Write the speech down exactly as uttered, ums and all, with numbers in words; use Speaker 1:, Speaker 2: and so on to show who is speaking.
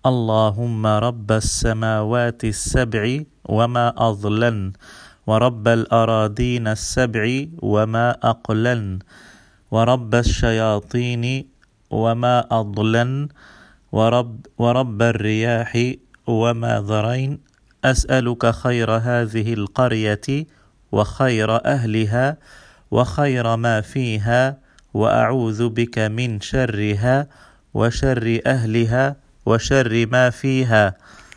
Speaker 1: اللهم رب السماوات السبع وما أضلن، ورب الأراضين السبع وما أقلن، ورب الشياطين وما أضلن، ورب, ورب الرياح وما ذرين، أسألك خير هذه القرية وخير أهلها وخير ما فيها، وأعوذ بك من شرها وشر أهلها وشر ما فيها.